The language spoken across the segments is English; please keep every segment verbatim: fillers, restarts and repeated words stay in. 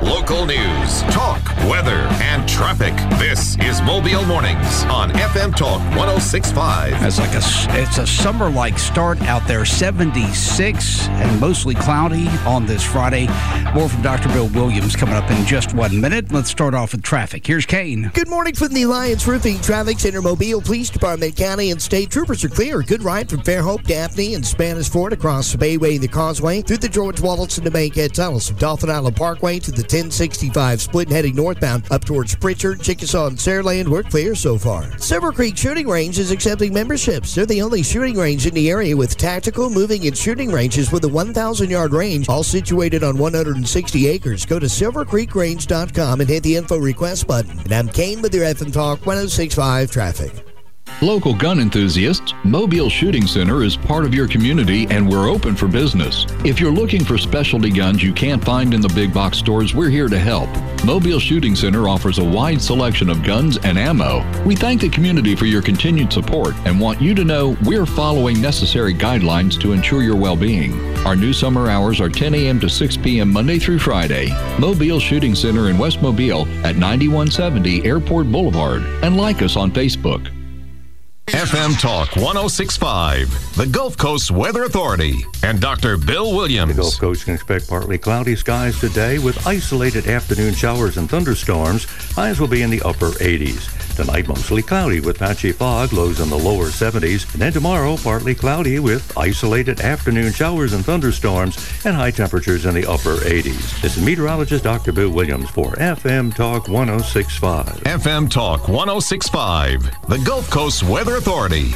Local news, talk, weather, and traffic. This is Mobile Mornings on F M Talk one oh six point five. It's like a, it's a summer-like start out there, seventy-six and mostly cloudy on this Friday. More from Doctor Bill Williams coming up in just one minute. Let's start off with traffic. Here's Kane. Good morning from the Alliance Roofing Traffic Center. Mobile Police Department, County, and State Troopers are clear. Good ride from Fairhope, Daphne, and Spanish Fort across the Bayway, the Causeway, through the George Wallace to Bankhead Tunnels, from Dolphin Island Parkway to the ten sixty-five split heading northbound up towards Pritchard, Chickasaw, and Saraland. We're clear so far. Silver Creek Shooting Range is accepting memberships. They're the only shooting range in the area with tactical, moving, and shooting ranges with a one thousand yard range, all situated on one hundred sixty acres. Go to silver creek range dot com and hit the info request button. And I'm Kane with your F M Talk one oh six point five traffic. Local gun enthusiasts, Mobile Shooting Center is part of your community and we're open for business. If you're looking for specialty guns you can't find in the big box stores, we're here to help. Mobile Shooting Center offers a wide selection of guns and ammo. We thank the community for your continued support and want you to know we're following necessary guidelines to ensure your well-being. Our new summer hours are ten a.m. to six p.m. Monday through Friday. Mobile Shooting Center in West Mobile at ninety-one seventy Airport Boulevard, and like us on Facebook. F M Talk one oh six point five, the Gulf Coast Weather Authority, and Doctor Bill Williams. The Gulf Coast can expect partly cloudy skies today with isolated afternoon showers and thunderstorms. Highs will be in the upper eighties. Tonight, mostly cloudy with patchy fog, lows in the lower seventies. And then tomorrow, partly cloudy with isolated afternoon showers and thunderstorms and high temperatures in the upper eighties. This is meteorologist Doctor Bill Williams for F M Talk one oh six point five. F M Talk one oh six point five, the Gulf Coast Weather Authority.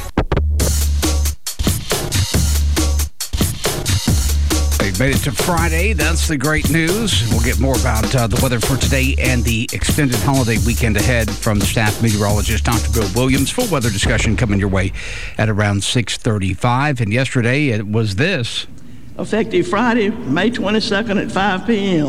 We've made it to Friday. That's the great news. We'll get more about uh, the weather for today and the extended holiday weekend ahead from the staff meteorologist, Doctor Bill Williams. Full weather discussion coming your way at around six thirty-five. And yesterday it was this. Effective Friday, May twenty-second at five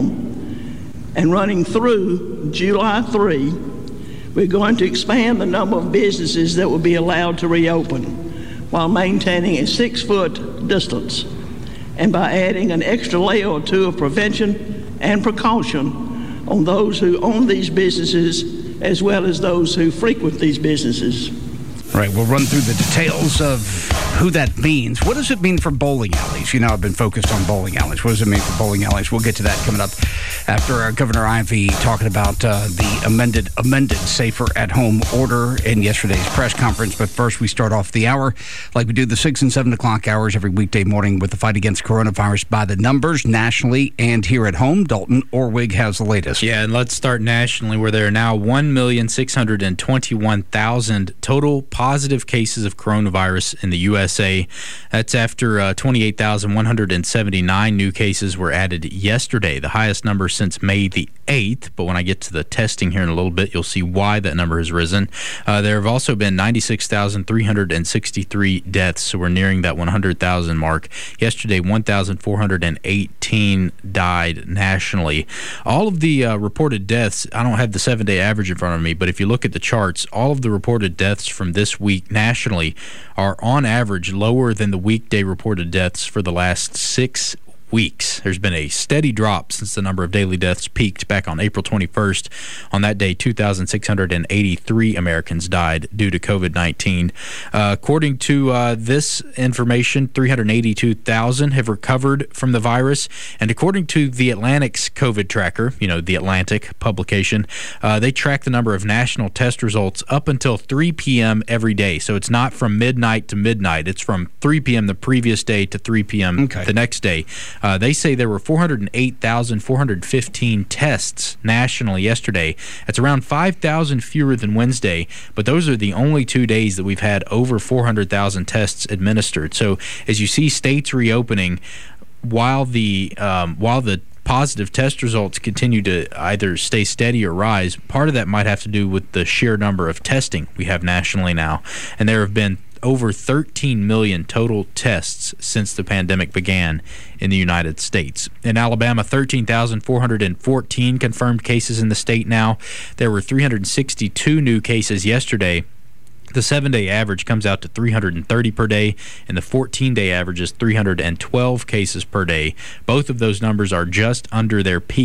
p.m. and running through July third, we're going to expand the number of businesses that will be allowed to reopen while maintaining a six-foot distance, and by adding an extra layer or two of prevention and precaution on those who own these businesses as well as those who frequent these businesses. All right, we'll run through the details of who that means. What does it mean for bowling alleys? You know, I've been focused on bowling alleys. What does it mean for bowling alleys? We'll get to that coming up after uh, Governor Ivey talking about uh, the amended, amended Safer at Home order in yesterday's press conference. But first, we start off the hour like we do the six and seven o'clock hours every weekday morning with the fight against coronavirus by the numbers nationally and here at home. Dalton Orwig has the latest. Yeah, and let's start nationally, where there are now one million six hundred twenty-one thousand total positive cases of coronavirus in the U S A. That's after uh, twenty-eight thousand one hundred seventy-nine new cases were added yesterday, the highest number since May the eighth. But when I get to the testing here in a little bit, you'll see why that number has risen. Uh, there have also been ninety-six thousand three hundred sixty-three deaths, so we're nearing that one hundred thousand mark. Yesterday, one thousand four hundred eighteen died nationally. All of the uh, reported deaths, I don't have the seven-day average in front of me, but if you look at the charts, all of the reported deaths from this week nationally are on average lower than the weekday reported deaths for the last six weeks. There's been a steady drop since the number of daily deaths peaked back on April twenty-first. On that day, two thousand six hundred eighty-three Americans died due to COVID nineteen. Uh, according to uh, this information, three hundred eighty-two thousand have recovered from the virus. And according to the Atlantic's COVID tracker, you know, the Atlantic publication, uh, they track the number of national test results up until three p.m. every day. So it's not from midnight to midnight. It's from three p.m. the previous day to three p.m. Okay. the next day. Uh, they say there were four hundred eight thousand four hundred fifteen tests nationally yesterday. That's around five thousand fewer than Wednesday, but those are the only two days that we've had over four hundred thousand tests administered. So as you see states reopening, while the um, while the positive test results continue to either stay steady or rise, part of that might have to do with the sheer number of testing we have nationally now. And there have been over thirteen million total tests since the pandemic began in the United States. In Alabama, thirteen thousand four hundred fourteen confirmed cases in the state now. There were three hundred sixty-two new cases yesterday. The seven-day average comes out to three hundred thirty per day, and the fourteen-day average is three hundred twelve cases per day. Both of those numbers are just under their peaks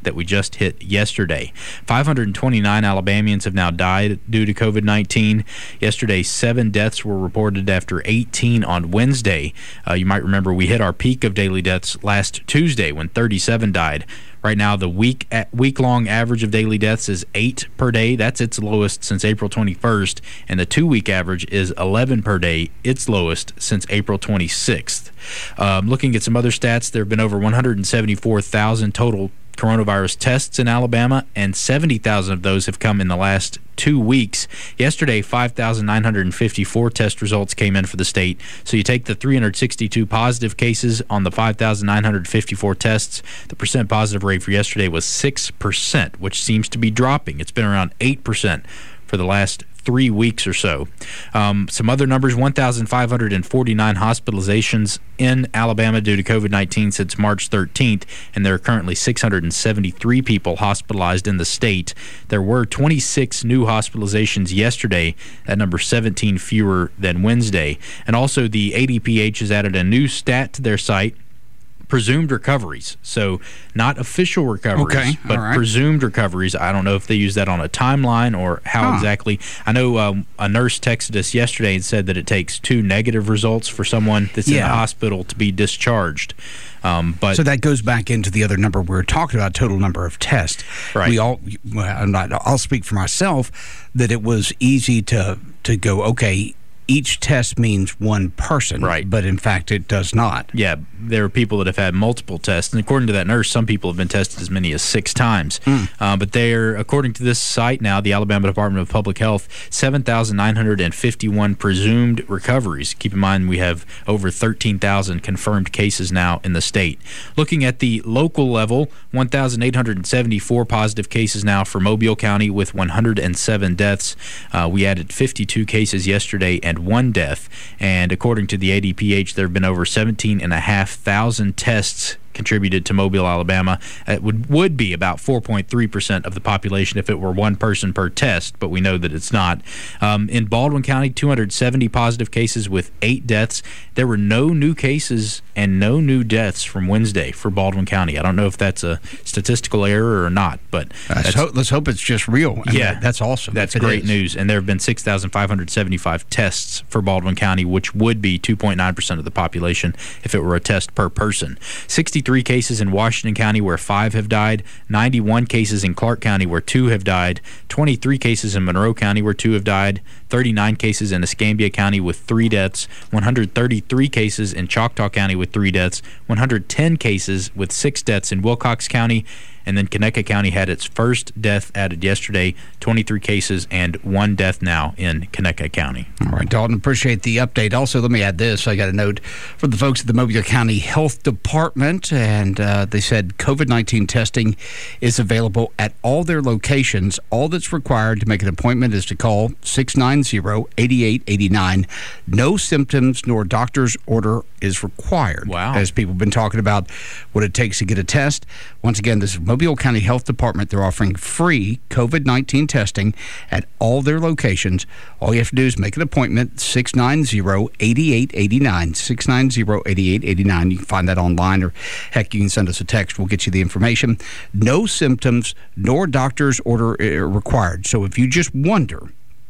that we just hit yesterday. five hundred twenty-nine Alabamians have now died due to COVID nineteen. Yesterday, seven deaths were reported after eighteen on Wednesday. Uh, you might remember we hit our peak of daily deaths last Tuesday when thirty-seven died. Right now, the week week-long average of daily deaths is eight per day. That's its lowest since April twenty-first. And the two-week average is eleven per day, its lowest since April twenty-sixth. Um, looking at some other stats, there have been over one hundred seventy-four thousand total coronavirus tests in Alabama, and seventy thousand of those have come in the last two weeks. Yesterday, five thousand nine hundred fifty-four test results came in for the state. So you take the three hundred sixty-two positive cases on the five thousand nine hundred fifty-four tests. The percent positive rate for yesterday was six percent, which seems to be dropping. It's been around eight percent for the last three weeks or so. Um, some other numbers, one thousand five hundred forty-nine hospitalizations in Alabama due to COVID nineteen since March thirteenth, and there are currently six hundred seventy-three people hospitalized in the state. There were twenty-six new hospitalizations yesterday, that number seventeen fewer than Wednesday. And also the A D P H has added a new stat to their site, presumed recoveries. So not official recoveries, okay, but right. presumed recoveries. I don't know if they use that on a timeline or how huh. exactly. I know um, a nurse texted us yesterday and said that it takes two negative results for someone that's yeah. in the hospital to be discharged. Um, but so that goes back into the other number we were talking about, total number of tests. Right. We all, well, I'm not, I'll speak for myself, that it was easy to to go, okay, each test means one person, right? But in fact, it does not. Yeah, there are people that have had multiple tests, and according to that nurse, some people have been tested as many as six times. Mm. Uh, but they're, according to this site now, the Alabama Department of Public Health, seven thousand nine hundred fifty-one presumed recoveries. Keep in mind, we have over thirteen thousand confirmed cases now in the state. Looking at the local level, one thousand eight hundred seventy-four positive cases now for Mobile County with one hundred seven deaths. Uh, we added fifty-two cases yesterday and one death, and according to the A D P H, there have been over seventeen and a half thousand tests contributed to Mobile, Alabama. It would would be about four point three percent of the population if it were one person per test, but we know that it's not. Um, in Baldwin County, two hundred seventy positive cases with eight deaths. There were no new cases and no new deaths from Wednesday for Baldwin County. I don't know if that's a statistical error or not, but let's, ho- let's hope it's just real. And yeah, that, that's awesome. That's great news. And there have been six thousand five hundred seventy-five tests for Baldwin County, which would be two point nine percent of the population if it were a test per person. sixty-three cases in Washington County where five have died, ninety-one cases in Clark County where two have died, twenty-three cases in Monroe County where two have died, thirty-nine cases in Escambia County with three deaths, one hundred thirty-three cases in Choctaw County with three deaths, one hundred ten cases with six deaths in Wilcox County, and then Conecuh County had its first death added yesterday, twenty-three cases and one death now in Conecuh County. All right, Dalton, appreciate the update. Also, let me add this. I got a note from the folks at the Mobile County Health Department, and uh, they said COVID nineteen testing is available at all their locations. All that's required to make an appointment is to call six nine zero, eight eight eight nine. No symptoms nor doctor's order is required. Wow. As people have been talking about what it takes to get a test. Once again, this is Mobile County Health Department. They're offering free COVID nineteen testing at all their locations. All you have to do is make an appointment, six nine zero, eight eight eight nine, six nine zero, eight eight eight nine. You can find that online, or heck, you can send us a text. We'll get you the information. No symptoms nor doctor's order required. So if you just wonder,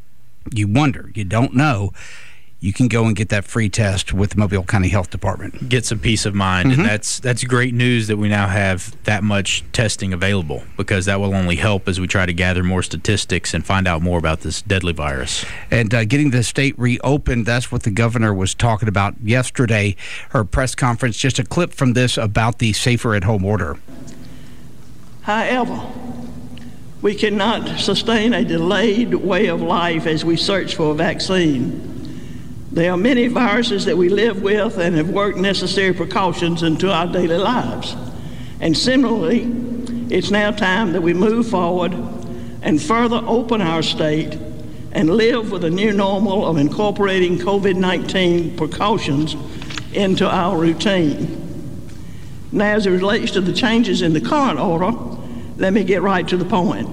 you wonder, you don't know, you can go and get that free test with the Mobile County Health Department. Get some peace of mind, mm-hmm. and that's that's great news that we now have that much testing available, because that will only help as we try to gather more statistics and find out more about this deadly virus. And uh, getting the state reopened, that's what the governor was talking about yesterday, her press conference. Just a clip from this about the Safer at Home order. However, we cannot sustain a delayed way of life as we search for a vaccine. There are many viruses that we live with and have worked necessary precautions into our daily lives. And similarly, it's now time that we move forward and further open our state and live with a new normal of incorporating COVID nineteen precautions into our routine. Now, as it relates to the changes in the current order, let me get right to the point.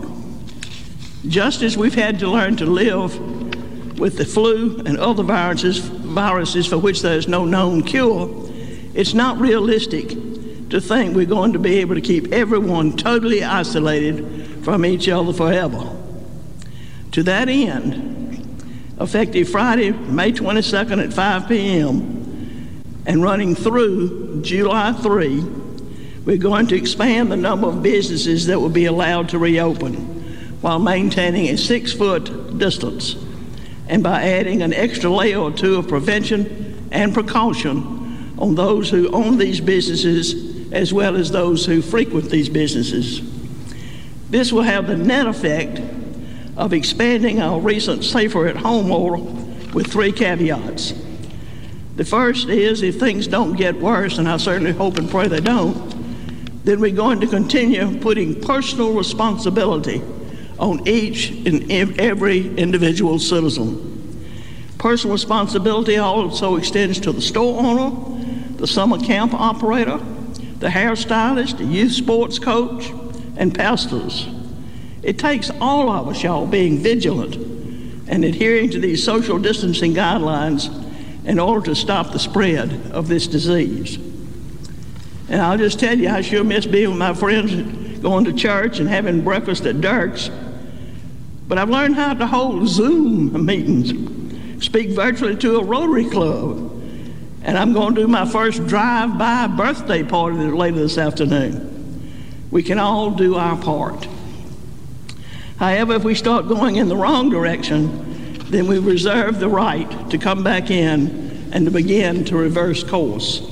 Just as we've had to learn to live with the flu and other viruses, viruses for which there is no known cure, it's not realistic to think we're going to be able to keep everyone totally isolated from each other forever. To that end, effective Friday, May twenty-second at five p.m. and running through July third, we're going to expand the number of businesses that will be allowed to reopen while maintaining a six-foot distance and by adding an extra layer or two of prevention and precaution on those who own these businesses as well as those who frequent these businesses. This will have the net effect of expanding our recent Safer at Home order with three caveats. The first is, if things don't get worse, and I certainly hope and pray they don't, then we're going to continue putting personal responsibility on each and every individual citizen. Personal responsibility also extends to the store owner, the summer camp operator, the hairstylist, the youth sports coach, and pastors. It takes all of us, y'all, being vigilant and adhering to these social distancing guidelines in order to stop the spread of this disease. And I'll just tell you, I sure miss being with my friends, going to church and having breakfast at Dirk's. But I've learned how to hold Zoom meetings, speak virtually to a Rotary Club, and I'm going to do my first drive-by birthday party later this afternoon. We can all do our part. However, if we start going in the wrong direction, then we reserve the right to come back in and to begin to reverse course.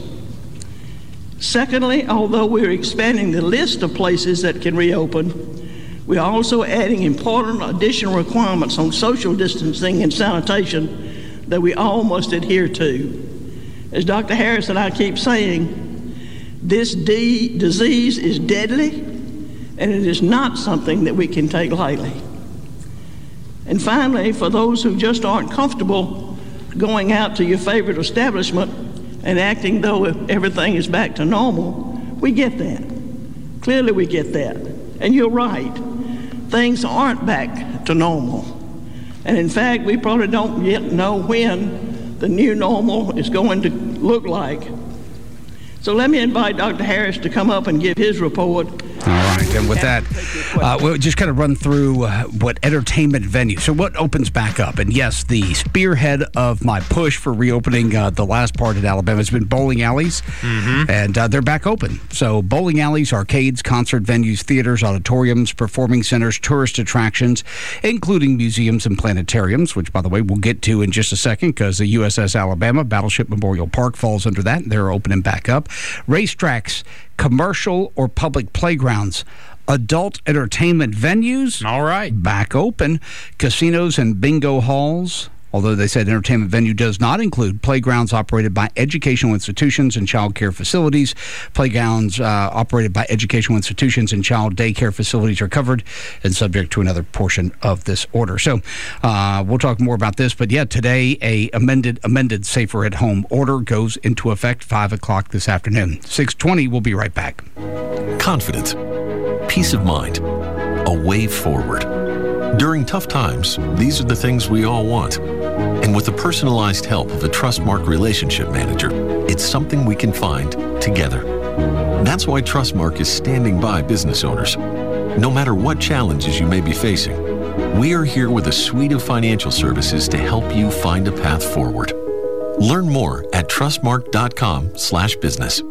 Secondly, although we're expanding the list of places that can reopen, we're also adding important additional requirements on social distancing and sanitation that we all must adhere to. As Doctor Harris and I keep saying, this de- disease is deadly, and it is not something that we can take lightly. And finally, for those who just aren't comfortable going out to your favorite establishment and acting though everything is back to normal, we get that. Clearly we get that. And you're right. Things aren't back to normal. And in fact, we probably don't yet know when the new normal is going to look like. So let me invite Doctor Harris to come up and give his report. All right, and with that, uh, we'll just kind of run through uh, what entertainment venues. So what opens back up? And yes, the spearhead of my push for reopening uh, the last part in Alabama has been bowling alleys, mm-hmm. and uh, they're back open. So bowling alleys, arcades, concert venues, theaters, auditoriums, performing centers, tourist attractions, including museums and planetariums, which, by the way, we'll get to in just a second because the U S S Alabama Battleship Memorial Park falls under that. They're opening back up. Racetracks, commercial or public playgrounds, adult entertainment venues, all right, back open, casinos and bingo halls, although they said entertainment venue does not include playgrounds operated by educational institutions and child care facilities. Playgrounds uh, operated by educational institutions and child daycare facilities are covered and subject to another portion of this order. So uh, we'll talk more about this, but yeah, today a amended amended Safer at Home order goes into effect five o'clock this afternoon. six twenty, we'll be right back. Confidence, peace of mind, a way forward. During tough times, these are the things we all want. And with the personalized help of a Trustmark relationship manager, it's something we can find together. That's why Trustmark is standing by business owners. No matter what challenges you may be facing, we are here with a suite of financial services to help you find a path forward. Learn more at trustmark.com slash business.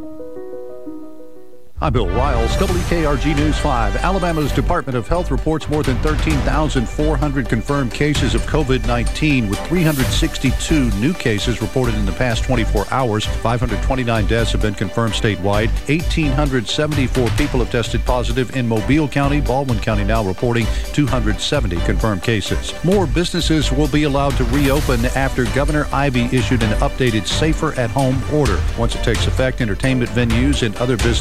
I'm Bill Riles, W K R G News five. Alabama's Department of Health reports more than thirteen thousand four hundred confirmed cases of COVID nineteen, with three hundred sixty-two new cases reported in the past twenty-four hours. five hundred twenty-nine deaths have been confirmed statewide. one thousand eight hundred seventy-four people have tested positive in Mobile County. Baldwin County now reporting two hundred seventy confirmed cases. More businesses will be allowed to reopen after Governor Ivey issued an updated Safer at Home order. Once it takes effect, entertainment venues and other businesses will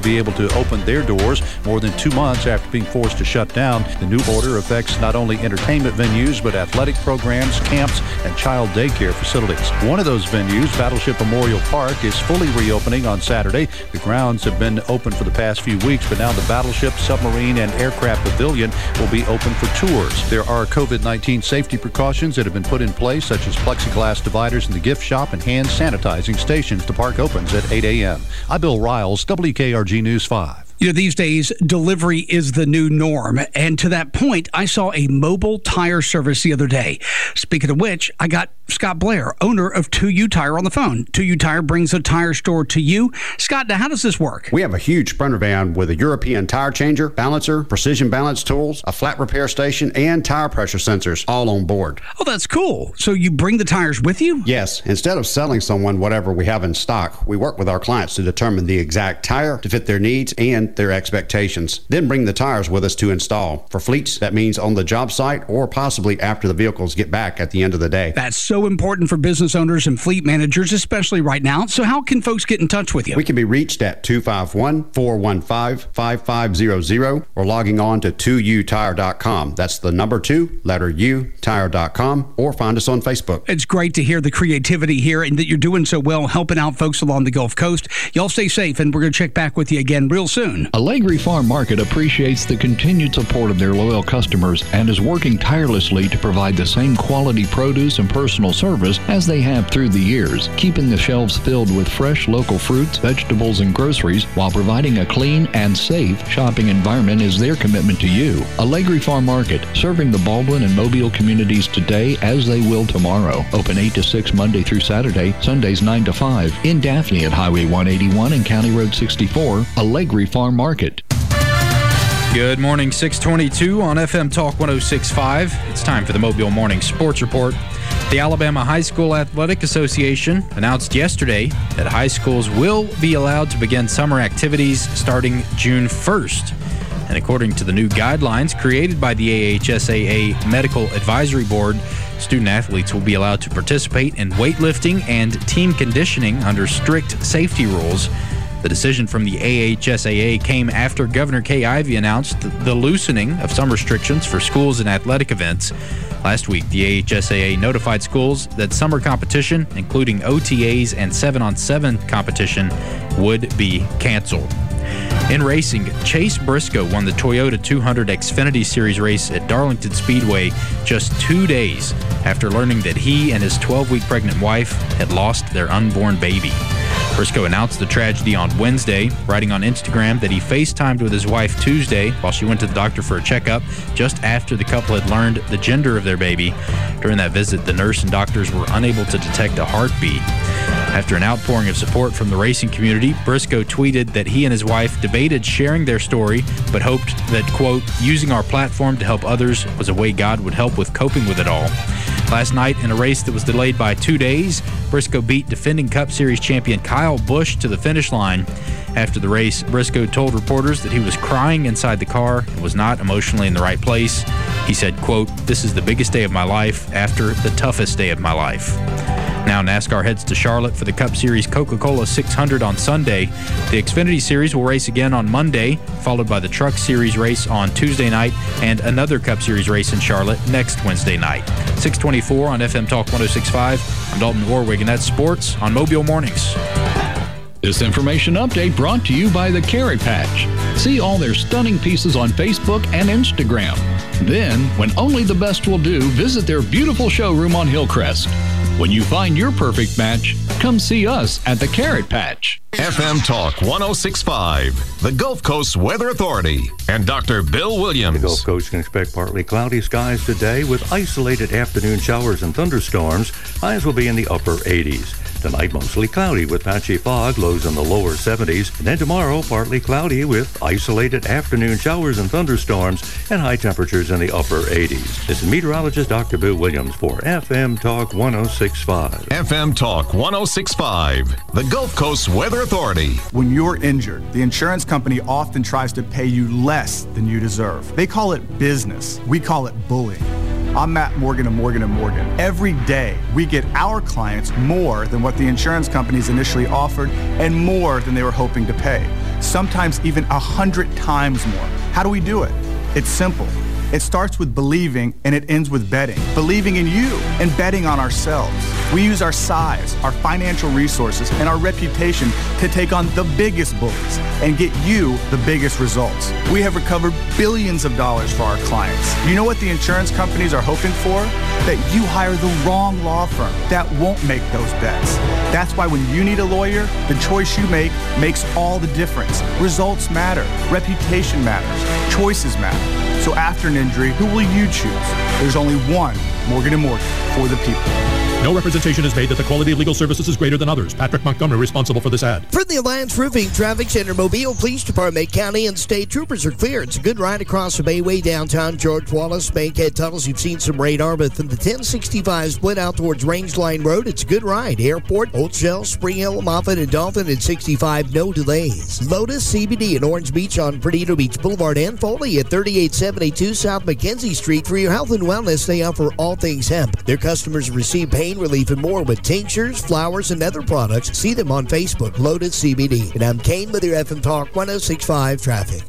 be able to open their doors more than two months after being forced to shut down. The new order affects not only entertainment venues, but athletic programs, camps, and child daycare facilities. One of those venues, Battleship Memorial Park, is fully reopening on Saturday. The grounds have been open for the past few weeks, but now the Battleship, Submarine, and Aircraft Pavilion will be open for tours. There are COVID nineteen safety precautions that have been put in place, such as plexiglass dividers in the gift shop and hand sanitizing stations. The park opens at eight a.m. I'm Bill Riles, W K R G News five. You know, these days, delivery is the new norm. And to that point, I saw a mobile tire service the other day. Speaking of which, I got Scott Blair, owner of two U Tire, on the phone. two U Tire brings a tire store to you. Scott, now how does this work? We have a huge Sprinter van with a European tire changer, balancer, precision balance tools, a flat repair station, and tire pressure sensors all on board. Oh, that's cool. So you bring the tires with you? Yes. Instead of selling someone whatever we have in stock, we work with our clients to determine the exact tire to fit their needs and their expectations. Then bring the tires with us to install. For fleets, that means on the job site or possibly after the vehicles get back at the end of the day. That's so important for business owners and fleet managers, especially right now. So how can folks get in touch with you? We can be reached at two five one, four one five, five five zero zero or logging on to two u tire dot com. That's the number two, letter U, tire dot com, or find us on Facebook. It's great to hear the creativity here and that you're doing so well helping out folks along the Gulf Coast. Y'all stay safe, and we're going to check back with you again real soon. Allegri Farm Market appreciates the continued support of their loyal customers and is working tirelessly to provide the same quality produce and personal service as they have through the years, keeping the shelves filled with fresh local fruits, vegetables, and groceries while providing a clean and safe shopping environment is their commitment to you. Allegri Farm Market, serving the Baldwin and Mobile communities today as they will tomorrow. Open eight to six Monday through Saturday, Sundays nine to five. In Daphne at Highway one eighty-one and County Road sixty-four, Allegri Farm Market. Good morning, six twenty-two on F M Talk one oh six point five. It's time for the Mobile Morning Sports Report. The Alabama High School Athletic Association announced yesterday that high schools will be allowed to begin summer activities starting June first. And according to the new guidelines created by the A H S A A Medical Advisory Board, student athletes will be allowed to participate in weightlifting and team conditioning under strict safety rules. The decision from the A H S A A came after Governor Kay Ivey announced the loosening of some restrictions for schools and athletic events. Last week, the A H S A A notified schools that summer competition, including O T As and seven on seven competition, would be canceled. In racing, Chase Briscoe won the Toyota two hundred Xfinity Series race at Darlington Speedway just two days after learning that he and his twelve-week pregnant wife had lost their unborn baby. Briscoe announced the tragedy on Wednesday, writing on Instagram that he FaceTimed with his wife Tuesday while she went to the doctor for a checkup just after the couple had learned the gender of their baby. During that visit, the nurse and doctors were unable to detect a heartbeat. After an outpouring of support from the racing community, Briscoe tweeted that he and his wife debated sharing their story, but hoped that, quote, using our platform to help others was a way God would help with coping with it all. Last night, in a race that was delayed by two days, Briscoe beat defending Cup Series champion Kyle Busch to the finish line. After the race, Briscoe told reporters that he was crying inside the car and was not emotionally in the right place. He said, quote, this is the biggest day of my life after the toughest day of my life. Now NASCAR heads to Charlotte for the Cup Series Coca-Cola six hundred on Sunday. The Xfinity Series will race again on Monday, followed by the Truck Series race on Tuesday night and another Cup Series race in Charlotte next Wednesday night. six twenty-four on F M Talk one oh six point five. I'm Dalton Warwick, and that's sports on Mobile Mornings. This information update brought to you by the Carrot Patch. See all their stunning pieces on Facebook and Instagram. Then, when only the best will do, visit their beautiful showroom on Hillcrest. When you find your perfect match, come see us at the Carrot Patch. F M Talk one oh six point five, the Gulf Coast Weather Authority, and Doctor Bill Williams. The Gulf Coast can expect partly cloudy skies today with isolated afternoon showers and thunderstorms. Highs will be in the upper eighties. Tonight, mostly cloudy with patchy fog, lows in the lower seventies. And then tomorrow, partly cloudy with isolated afternoon showers and thunderstorms and high temperatures in the upper eighties. This is meteorologist Doctor Bill Williams for F M Talk one oh six point five. F M Talk one oh six point five, the Gulf Coast Weather Authority. When you're injured, the insurance company often tries to pay you less than you deserve. They call it business. We call it bullying. I'm Matt Morgan of Morgan and Morgan. Every day, we get our clients more than what the insurance companies initially offered and more than they were hoping to pay. sometimes even a hundred times more. How do we do it? It's simple. It starts with believing and it ends with betting. Believing in you and betting on ourselves. We use our size, our financial resources, and our reputation to take on the biggest bullies and get you the biggest results. We have recovered billions of dollars for our clients. You know what the insurance companies are hoping for? That you hire the wrong law firm that won't make those bets. That's why when you need a lawyer, the choice you make makes all the difference. Results matter. Reputation matters. Choices matter. So after an injury, who will you choose? There's only one Morgan and Morgan for the people. No representation is made that the quality of legal services is greater than others. Patrick Montgomery responsible for this ad. For the Alliance Roofing Traffic Center, Mobile Police Department, County and State Troopers are clear. It's a good ride across the Bayway, downtown George Wallace, Bankhead tunnels. You've seen some radar, but from the ten sixty-five split out towards Range Line Road, it's a good ride. Airport, Old Shell, Spring Hill, Moffett, and Dolphin at sixty-five, no delays. Lotus C B D at Orange Beach on Perdido Beach Boulevard and Foley at thirty-eight seventy-two South Mackenzie Street. For your health and wellness, they offer all things hemp. Their customers receive pain relief and more with tinctures, flowers, and other products. See them on Facebook, Lotus C B D. And I'm Kane with your F M Talk one oh six point five traffic.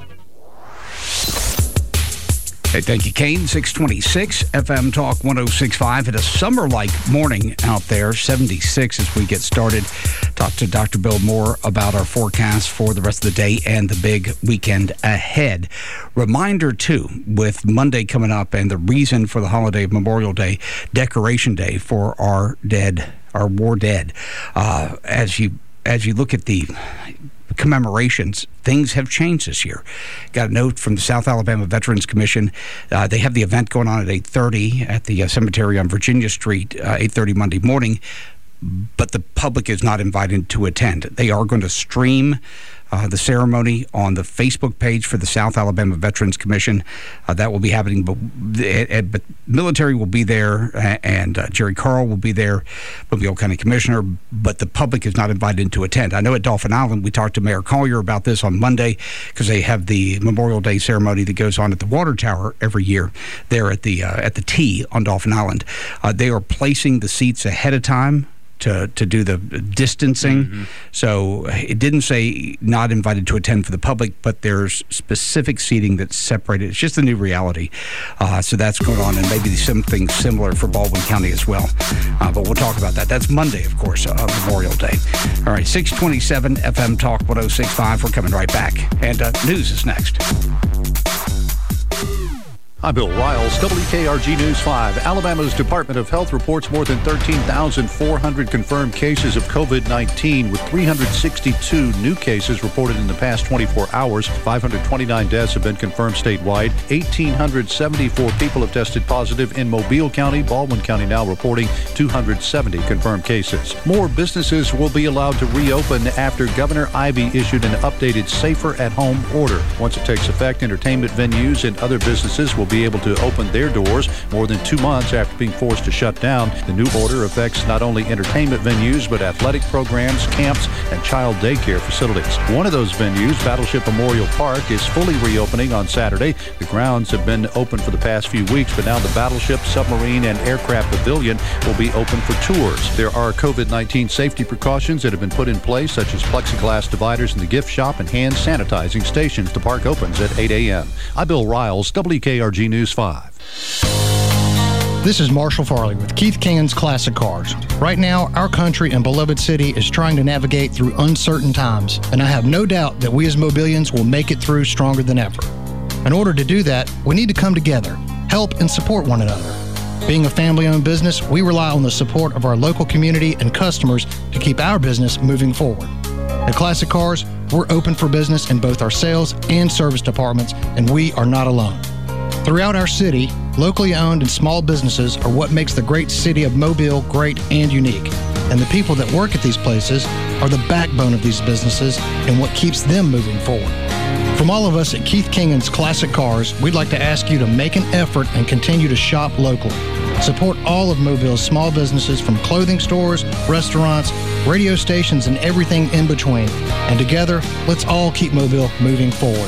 Hey, thank you, Kane. six twenty-six F M Talk one oh six point five. At a summer-like morning out there, seventy-six as we get started. Talk to Doctor Bill Moore about our forecast for the rest of the day and the big weekend ahead. Reminder, too, with Monday coming up and the reason for the holiday of Memorial Day, Decoration Day for our dead, our war dead. Uh, as you as you look at the commemorations, things have changed this year. Got a note from the South Alabama Veterans Commission. Uh, they have the event going on at eight thirty at the uh, cemetery on Virginia Street, uh, eight thirty Monday morning, but the public is not invited to attend. They are going to stream Uh, the ceremony on the Facebook page for the South Alabama Veterans Commission. Uh, that will be happening, but, uh, but military will be there, and uh, Jerry Carl will be there, Mobile County Commissioner, but the public is not invited to attend. I know at Dauphin Island, we talked to Mayor Collier about this on Monday because they have the Memorial Day ceremony that goes on at the Water Tower every year there at the, uh, at the T on Dauphin Island. Uh, they are placing the seats ahead of time to to do the distancing. Mm-hmm. So it didn't say not invited to attend for the public, but there's specific seating that's separated. It's just a new reality. Uh, so that's going on, and maybe something similar for Baldwin County as well. Uh, but we'll talk about that. That's Monday, of course, uh, Memorial Day. All right, six twenty-seven F M Talk one oh six point five. We're coming right back. And uh, news is next. I'm Bill Riles, W K R G News five. Alabama's Department of Health reports more than thirteen thousand four hundred confirmed cases of COVID nineteen, with three hundred sixty-two new cases reported in the past twenty-four hours. five hundred twenty-nine deaths have been confirmed statewide. one thousand eight hundred seventy-four people have tested positive in Mobile County. Baldwin County now reporting two hundred seventy confirmed cases. More businesses will be allowed to reopen after Governor Ivey issued an updated Safer at Home order. Once it takes effect, entertainment venues and other businesses will be able to open their doors more than two months after being forced to shut down. The new order affects not only entertainment venues, but athletic programs, camps, and child daycare facilities. One of those venues, Battleship Memorial Park, is fully reopening on Saturday. The grounds have been open for the past few weeks, but now the Battleship, Submarine, and Aircraft Pavilion will be open for tours. There are COVID nineteen safety precautions that have been put in place, such as plexiglass dividers in the gift shop and hand sanitizing stations. The park opens at eight a.m. I'm Bill Riles, W K R G News five. This is Marshall Farley with Keith King's Classic Cars. Right now, our country and beloved city is trying to navigate through uncertain times, and I have no doubt that we as Mobilians will make it through stronger than ever. In order to do that, we need to come together, help and support one another. Being a family-owned business, we rely on the support of our local community and customers to keep our business moving forward. At Classic Cars, we're open for business in both our sales and service departments, and we are not alone. Throughout our city, locally owned and small businesses are what makes the great city of Mobile great and unique. And the people that work at these places are the backbone of these businesses and what keeps them moving forward. From all of us at Keith King's Classic Cars, we'd like to ask you to make an effort and continue to shop locally. Support all of Mobile's small businesses, from clothing stores, restaurants, radio stations, and everything in between. And together, let's all keep Mobile moving forward.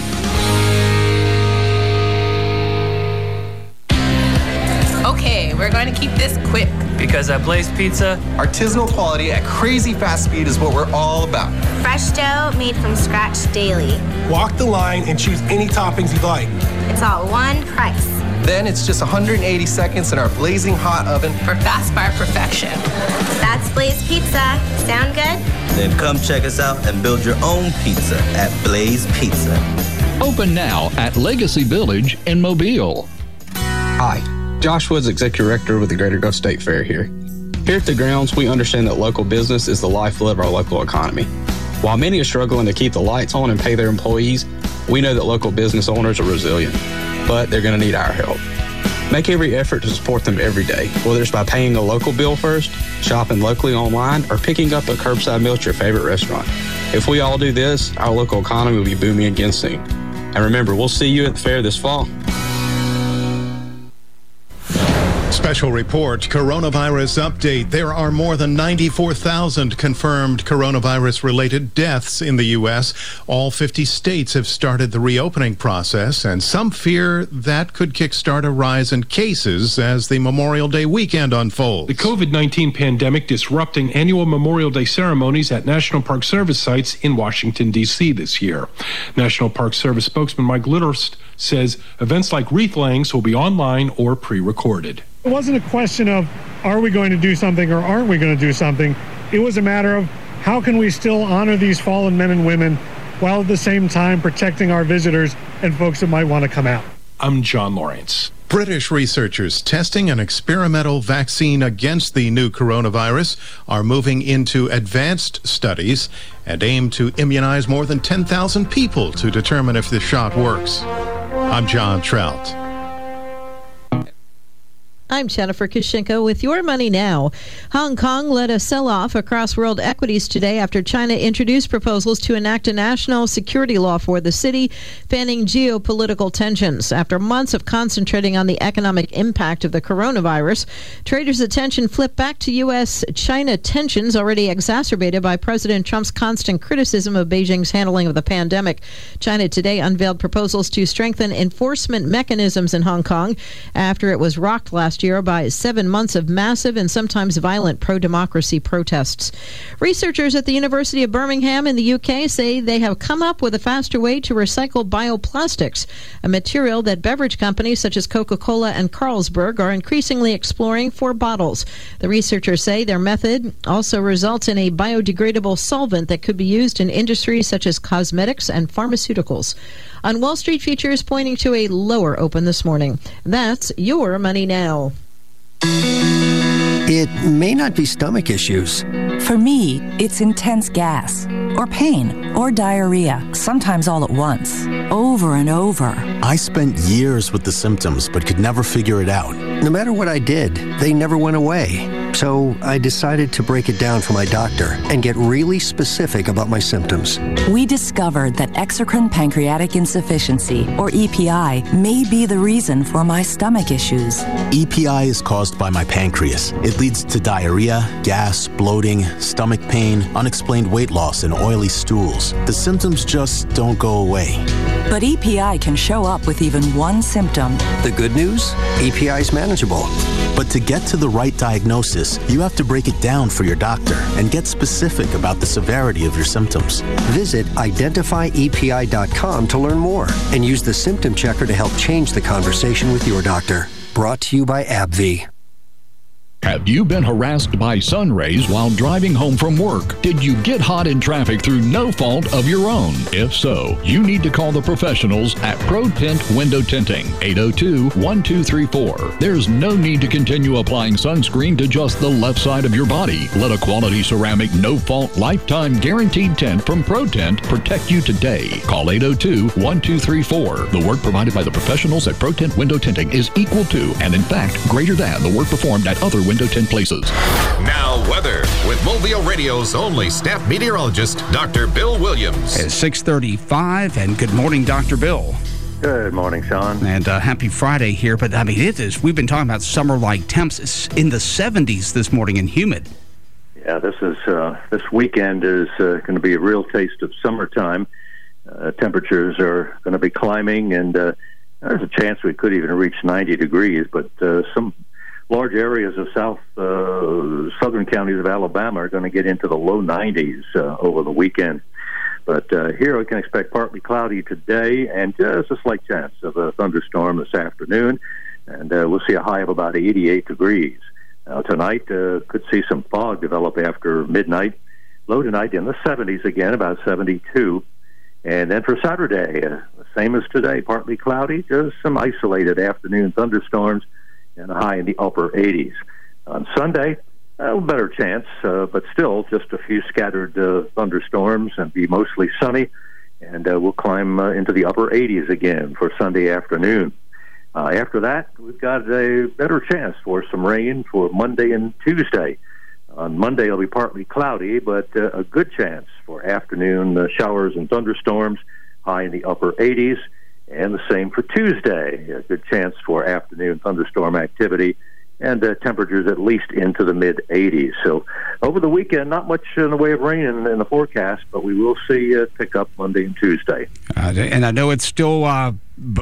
Okay, we're going to keep this quick because Because at Blaze Pizza, artisanal quality at crazy fast speed is what we're all about. Fresh dough made from scratch daily. Walk the line and choose any toppings you'd like. It's all one price. Then it's just one hundred eighty seconds in our blazing hot oven for fast bar perfection. That's Blaze Pizza. Sound good? Then come check us out and build your own pizza at Blaze Pizza. Open now at Legacy Village in Mobile. Hi, Josh Woods, Executive Director with the Greater Gulf State Fair here. Here at the grounds, we understand that local business is the lifeblood of our local economy. While many are struggling to keep the lights on and pay their employees, we know that local business owners are resilient, but they're going to need our help. Make every effort to support them every day, whether it's by paying a local bill first, shopping locally online, or picking up a curbside meal at your favorite restaurant. If we all do this, our local economy will be booming again soon. And remember, we'll see you at the fair this fall. Special report, coronavirus update. There are more than ninety-four thousand confirmed coronavirus-related deaths in the U S. All fifty states have started the reopening process, and some fear that could kickstart a rise in cases as the Memorial Day weekend unfolds. The COVID nineteen pandemic disrupting annual Memorial Day ceremonies at National Park Service sites in Washington, D C this year. National Park Service spokesman Mike Litterst says events like wreath layings will be online or pre-recorded. It wasn't a question of, are we going to do something or aren't we going to do something? It was a matter of, how can we still honor these fallen men and women while at the same time protecting our visitors and folks that might want to come out. I'm John Lawrence. British researchers testing an experimental vaccine against the new coronavirus are moving into advanced studies and aim to immunize more than ten thousand people to determine if the shot works. I'm John Trout. I'm Jennifer Kushinko with Your Money Now. Hong Kong led a sell-off across world equities today after China introduced proposals to enact a national security law for the city, fanning geopolitical tensions. After months of concentrating on the economic impact of the coronavirus, traders' attention flipped back to U S China tensions already exacerbated by President Trump's constant criticism of Beijing's handling of the pandemic. China today unveiled proposals to strengthen enforcement mechanisms in Hong Kong after it was rocked last year by seven months of massive and sometimes violent pro-democracy protests. Researchers at the University of Birmingham in the U K say they have come up with a faster way to recycle bioplastics, a material that beverage companies such as Coca-Cola and Carlsberg are increasingly exploring for bottles. The researchers say their method also results in a biodegradable solvent that could be used in industries such as cosmetics and pharmaceuticals. On Wall Street, futures pointing to a lower open this morning. That's Your Money Now. It may not be stomach issues. For me, it's intense gas, or pain, or diarrhea, sometimes all at once, over and over. I spent years with the symptoms, but could never figure it out. No matter what I did, they never went away. So I decided to break it down for my doctor and get really specific about my symptoms. We discovered that exocrine pancreatic insufficiency, or E P I, may be the reason for my stomach issues. E P I is caused by my pancreas. It leads to diarrhea, gas, bloating, stomach pain, unexplained weight loss, and oily stools. The symptoms just don't go away. But E P I can show up with even one symptom. The good news? E P I is manageable. But to get to the right diagnosis, you have to break it down for your doctor and get specific about the severity of your symptoms. Visit identify E P I dot com to learn more and use the symptom checker to help change the conversation with your doctor. Brought to you by AbbVie. Have you been harassed by sun rays while driving home from work? Did you get hot in traffic through no fault of your own? If so, you need to call the professionals at Pro Tint Window Tinting, eight oh two, one two three four. There's no need to continue applying sunscreen to just the left side of your body. Let a quality ceramic, no-fault, lifetime guaranteed tint from Pro Tint protect you today. Call eight oh two, one two three four. The work provided by the professionals at Pro Tint Window Tinting is equal to, and in fact, greater than the work performed at other window tint places. Now weather with Mobile Radio's only staff meteorologist, Doctor Bill Williams. It's six thirty-five, and good morning, Doctor Bill. Good morning, Sean. And uh, happy Friday here, but I mean, it is, we've been talking about summer-like temps. It's in the seventies this morning and humid. Yeah, this is uh, this weekend is uh, going to be a real taste of summertime. Uh, temperatures are going to be climbing, and uh, there's a chance we could even reach ninety degrees, but uh, some large areas of south uh, southern counties of Alabama are going to get into the low nineties uh, over the weekend. But uh, here we can expect partly cloudy today and just a slight chance of a thunderstorm this afternoon. And uh, we'll see a high of about eighty-eight degrees. Now, tonight, uh, could see some fog develop after midnight. Low tonight in the seventies again, about seventy-two. And then for Saturday, uh, same as today, partly cloudy, just some isolated afternoon thunderstorms and a high in the upper eighties. On Sunday, a better chance, uh, but still just a few scattered uh, thunderstorms and be mostly sunny. And uh, we'll climb uh, into the upper eighties again for Sunday afternoon. Uh, after that, we've got a better chance for some rain for Monday and Tuesday. On Monday, it'll be partly cloudy, but uh, a good chance for afternoon uh, showers and thunderstorms, high in the upper eighties. And the same for Tuesday, a good chance for afternoon thunderstorm activity, and uh, temperatures at least into the mid-eighties. So over the weekend, not much in the way of rain in, in the forecast, but we will see uh, pick up Monday and Tuesday. Uh, and I know it's still uh, b-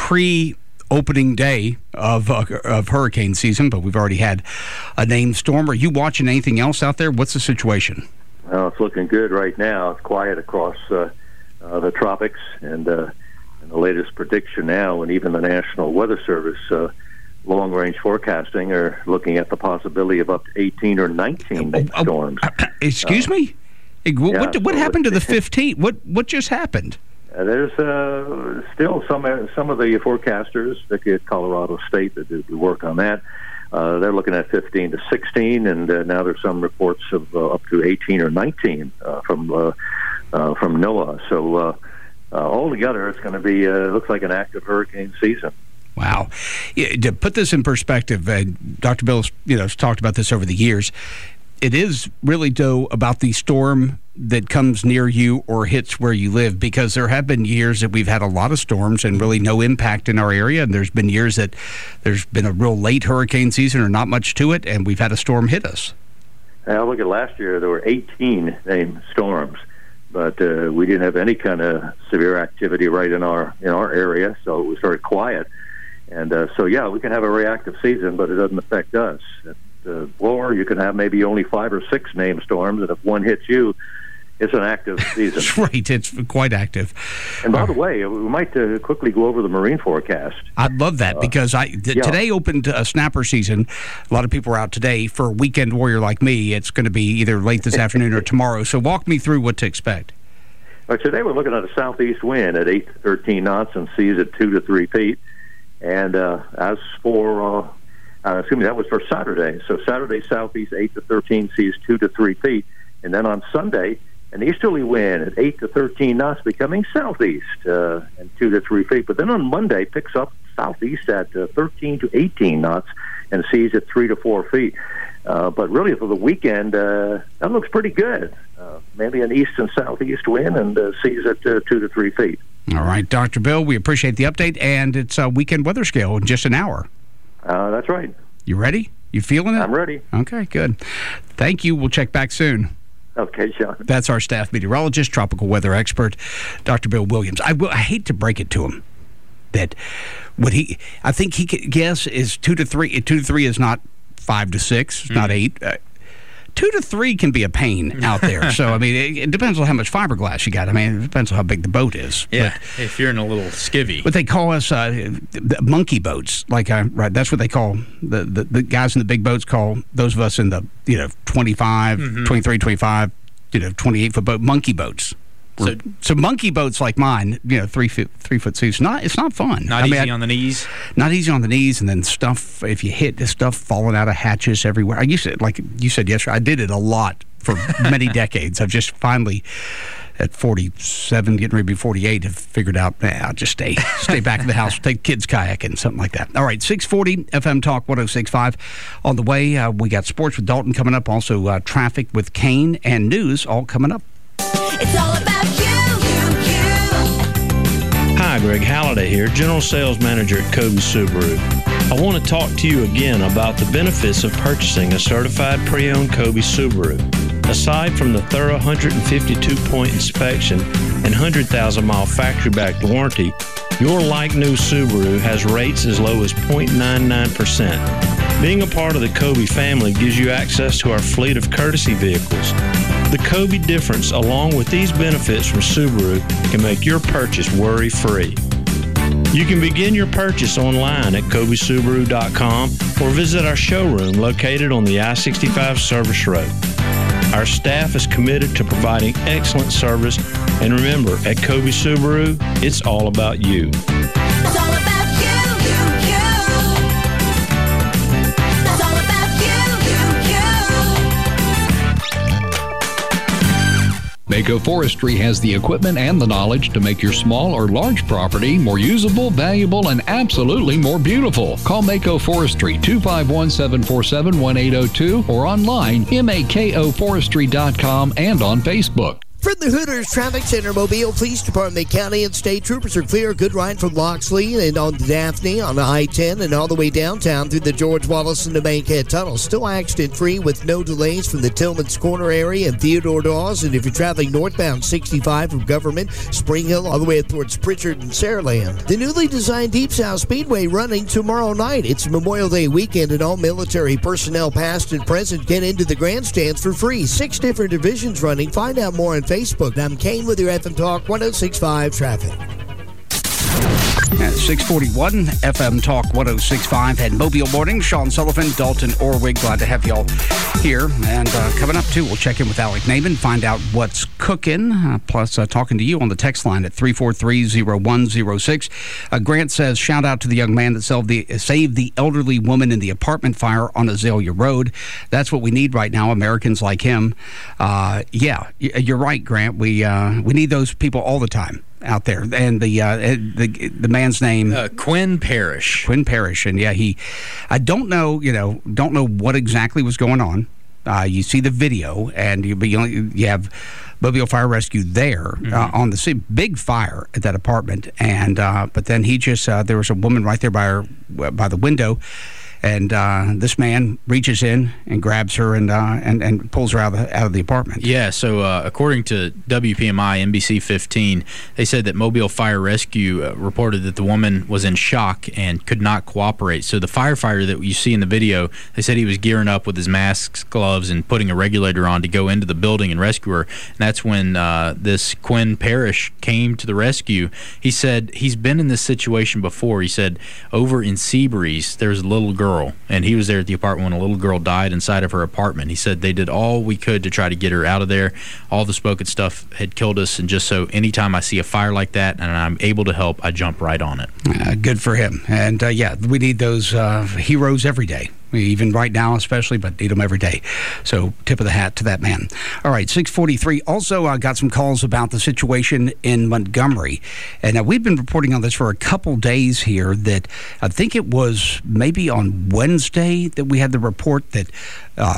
pre-opening day of uh, of hurricane season, but we've already had a named storm. Are you watching anything else out there? What's the situation? Well, it's looking good right now. It's quiet across uh, uh, the tropics, and, uh, and the latest prediction now, and even the National Weather Service uh, long-range forecasting are looking at the possibility of up to eighteen or nineteen uh, storms. Uh, uh, excuse uh, me? What, yeah, what, what so happened to the fifteen? What what just happened? Uh, there's uh, still some uh, some of the forecasters, particularly at Colorado State, that do work on that. Uh, they're looking at fifteen to sixteen, and uh, now there's some reports of uh, up to eighteen or nineteen uh, from uh, uh, from NOAA. So uh, uh, altogether, it's going to be uh, looks like an active hurricane season. Wow. Yeah, to put this in perspective, uh, Doctor Bill you know, has talked about this over the years. It is really, though, about the storm that comes near you or hits where you live, because there have been years that we've had a lot of storms and really no impact in our area, and there's been years that there's been a real late hurricane season or not much to it, and we've had a storm hit us. Now, look at last year. There were eighteen named storms, but uh, we didn't have any kind of severe activity right in our in our area, so it was very quiet. And uh, so, yeah, we can have a reactive season, but it doesn't affect us. Uh, or you can have maybe only five or six named storms, and if one hits you, it's an active season. That's right. It's quite active. And by uh, the way, we might uh, quickly go over the marine forecast. I'd love that, because I th- yeah. today opened a snapper season. A lot of people are out today. For a weekend warrior like me, it's going to be either late this afternoon or tomorrow. So walk me through what to expect. Well, today we're looking at a southeast wind at eight to thirteen knots and seas at two to three feet. And uh, as for, uh, uh, excuse me, that was for Saturday. So Saturday, southeast, eight to thirteen, seas two to three feet. And then on Sunday, an easterly wind at eight to thirteen knots, becoming southeast uh, and two to three feet. But then on Monday, picks up southeast at uh, thirteen to eighteen knots and seas at three to four feet. Uh, but really, for the weekend, uh, that looks pretty good. Uh, maybe an east and southeast wind and uh, seas at uh, two to three feet. All right, Doctor Bill, we appreciate the update, and it's a weekend weather scale in just an hour. Uh, that's right. You ready? You feeling it? I'm ready. Okay, good. Thank you. We'll check back soon. Okay, Sean. That's our staff meteorologist, tropical weather expert, Doctor Bill Williams. I, will, I hate to break it to him that what he, I think he could guess is two to three. Two to three is not five to six. It's mm. not eight. Uh, Two to three can be a pain out there. So, I mean, it, it depends on how much fiberglass you got. I mean, it depends on how big the boat is. Yeah, but, if you're in a little skivvy. But they call us uh, the monkey boats. Like, I, right, that's what they call, the, the, the guys in the big boats call those of us in the, you know, twenty-five, mm-hmm. twenty-three, twenty-five, you know, twenty-eight foot boat, monkey boats. So, so monkey boats like mine, you know, three foot three foot seas. Not it's not fun. Not I easy mean, on the knees. Not easy on the knees, and then stuff. If you hit the stuff falling out of hatches everywhere. I used to, like you said yesterday, I did it a lot for many decades. I've just finally, at forty-seven, getting ready to be forty-eight, have figured out, nah, I'll just stay stay back in the house, take kids kayaking, something like that. All right, six forty F M Talk one oh six point five. On the way, uh, we got sports with Dalton coming up. Also, uh, traffic with Kane and news all coming up. It's all about you, you, you. Hi, Greg Halliday here, General Sales Manager at Kobe Subaru. I want to talk to you again about the benefits of purchasing a certified pre-owned Kobe Subaru. Aside from the thorough one hundred fifty-two point inspection and one hundred thousand mile factory-backed warranty, your like-new Subaru has rates as low as zero point nine nine percent. Being a part of the Kobe family gives you access to our fleet of courtesy vehicles. The Kobe difference, along with these benefits from Subaru, can make your purchase worry-free. You can begin your purchase online at Kobe Subaru dot com or visit our showroom located on the I sixty-five Service Road. Our staff is committed to providing excellent service, and remember, at Kobe Subaru, it's all about you. It's all about you, you, you. It's all about you, you, you. Mako Forestry has the equipment and the knowledge to make your small or large property more usable, valuable, and absolutely more beautiful. Call Mako Forestry, two five one, seven four seven, one eight zero two, or online, mako forestry dot com, and on Facebook. From the Hooters Traffic Center, Mobile Police Department, county and state troopers are clear. Good ride from Loxley and on to Daphne on the I ten and all the way downtown through the George Wallace and the Bankhead Tunnel. Still accident-free with no delays from the Tillman's Corner area and Theodore Dawes. And if you're traveling northbound sixty-five from Government, Spring Hill, all the way towards Pritchard and Saraland. The newly designed Deep South Speedway running tomorrow night. It's Memorial Day weekend and all military personnel past and present get into the grandstands for free. Six different divisions running. Find out more on Facebook. I'm Kane with your F M Talk one oh six point five traffic. At six forty-one, F M Talk one oh six point five and Mobile Morning. Sean Sullivan, Dalton Orwig, glad to have y'all here. And uh, coming up, too, we'll check in with Alec Naiman, find out what's cooking, uh, plus uh, talking to you on the text line at three four three, oh one oh six. Uh, Grant says, shout out to the young man that saved the, saved the elderly woman in the apartment fire on Azalea Road. That's what we need right now, Americans like him. Uh, yeah, you're right, Grant. We, uh, we need those people all the time out there. And the uh, the the man's name, uh, Quinn Parrish. Quinn Parrish, and yeah, he. I don't know, you know, don't know what exactly was going on. Uh, you see the video, and you you, you have Mobile Fire Rescue there mm-hmm. uh, on the scene. Big fire at that apartment, and uh, but then he just uh, there was a woman right there by her by the window. And uh, this man reaches in and grabs her and uh, and, and pulls her out of the, out of the apartment. Yeah, so uh, according to W P M I, N B C fifteen, they said that Mobile Fire Rescue uh, reported that the woman was in shock and could not cooperate. So the firefighter that you see in the video, they said he was gearing up with his masks, gloves, and putting a regulator on to go into the building and rescue her. And that's when uh, this Quinn Parrish came to the rescue. He said he's been in this situation before. He said over in Seabreeze, there's a little girl, and he was there at the apartment when a little girl died inside of her apartment. He said they did all we could to try to get her out of there. All the smoke and stuff had killed us, and just so anytime I see a fire like that and I'm able to help, I jump right on it. Uh, good for him. And uh, yeah, we need those uh, heroes every day. Even right now especially, but need them every day. So tip of the hat to that man. All right, six forty-three. Also uh, got some calls about the situation in Montgomery. And uh, we've been reporting on this for a couple days here that I think it was maybe on Wednesday that we had the report that uh,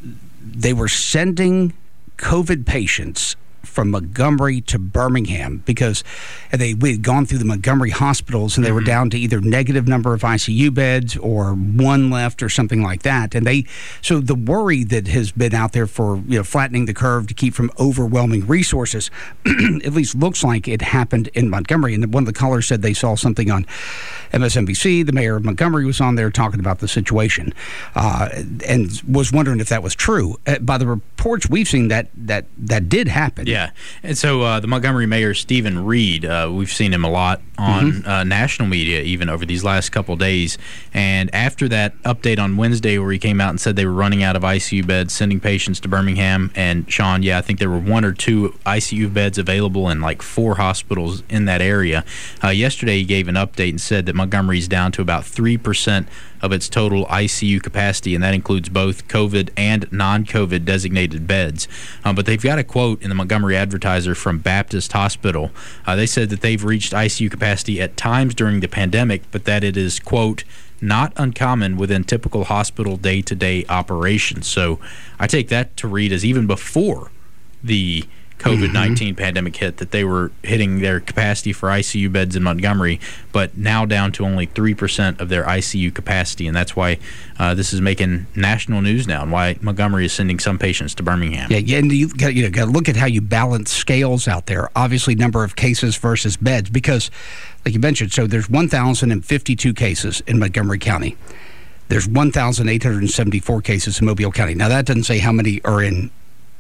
they were sending COVID patients from Montgomery to Birmingham because they we had gone through the Montgomery hospitals and they mm-hmm. were down to either negative number of I C U beds or one left or something like that. And they so the worry that has been out there for you know flattening the curve to keep from overwhelming resources at least looks like it happened in Montgomery. And one of the callers said they saw something on M S N B C. The mayor of Montgomery was on there talking about the situation uh, and was wondering if that was true. Uh, by the reports we've seen, that that that did happen. Yeah, and so uh, the Montgomery mayor, Stephen Reed, uh, we've seen him a lot on mm-hmm. uh, national media even over these last couple of days. And after that update on Wednesday where he came out and said they were running out of I C U beds, sending patients to Birmingham, and Sean, yeah, I think there were one or two I C U beds available in like four hospitals in that area. Uh, yesterday he gave an update and said that Montgomery's down to about three percent of its total I C U capacity, and that includes both COVID and non-COVID designated beds. Um, but they've got a quote in the Montgomery Advertiser from Baptist Hospital. Uh, they said that they've reached I C U capacity at times during the pandemic, but that it is, quote, not uncommon within typical hospital day-to-day operations. So I take that to read as even before the COVID nineteen mm-hmm. pandemic hit, that they were hitting their capacity for I C U beds in Montgomery, but now down to only three percent of their I C U capacity. And that's why uh, this is making national news now, and why Montgomery is sending some patients to Birmingham. Yeah, and you've got, you know, got to look at how you balance scales out there. Obviously, number of cases versus beds, because, like you mentioned, so there's one thousand fifty-two cases in Montgomery County. There's one thousand eight hundred seventy-four cases in Mobile County. Now, that doesn't say how many are in,